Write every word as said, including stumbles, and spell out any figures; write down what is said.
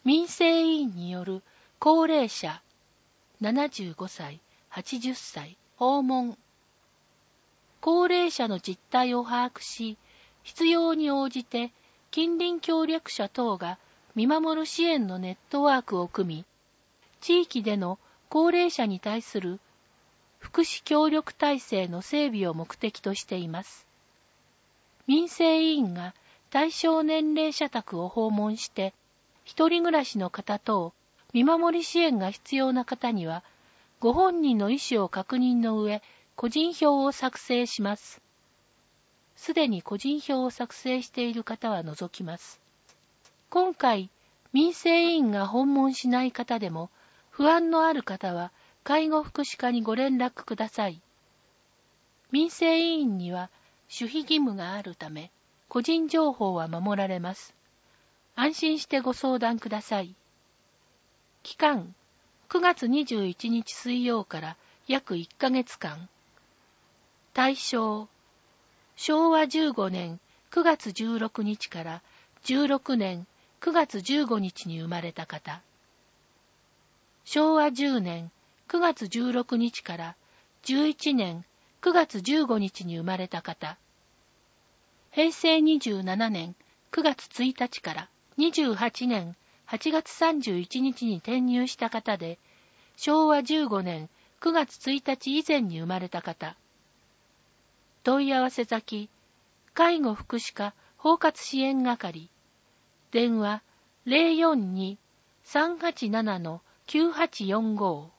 民生委員による高齢者ななじゅうごさい、はちじゅっさい訪問。高齢者の実態を把握し、必要に応じて近隣協力者等が見守る支援のネットワークを組み、地域での高齢者に対する福祉協力体制の整備を目的としています。民生委員が対象年齢者宅を訪問して、一人暮らしの方等、見守り支援が必要な方には、ご本人の意思を確認の上、個人票を作成します。すでに個人票を作成している方は除きます。今回、民生委員が訪問しない方でも、不安のある方は、介護福祉課にご連絡ください。民生委員には、守秘義務があるため、個人情報は守られます。安心してご相談ください。期間、くがつにじゅういちにち水曜から約いっかげつかん。対象、しょうわじゅうごねんくがつじゅうろくにちからじゅうろくねんくがつじゅうごにちに生まれた方。しょうわじゅうねんくがつじゅうろくにちからじゅういちねんくがつじゅうごにちに生まれた方。へいせいにじゅうななねんくがつついたちからにじゅうはちねんはちがつさんじゅういちにちに転入した方で、しょうわじゅうごねんくがつついたち以前に生まれた方。問い合わせ先、介護福祉課包括支援係。電話 ゼロよんに さんはちなな きゅうはちよんご。